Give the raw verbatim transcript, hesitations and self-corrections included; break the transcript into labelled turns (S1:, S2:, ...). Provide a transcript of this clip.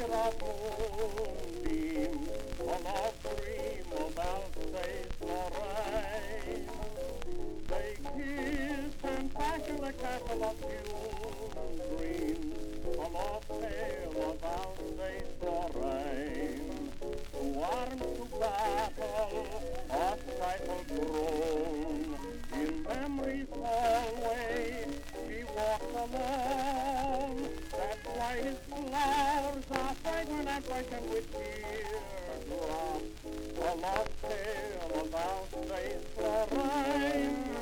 S1: of moonbeams, a love dream of Alsace Lorraine. They kissed and fashioned a castle of hewn green, a love tale of Alsace Lorraine. To arms to battle, a stifled groan, in memory's hallway she walks alone. That's why his flowers are fragrant and freshened with teardrops, a love tale of Alsace Lorraine.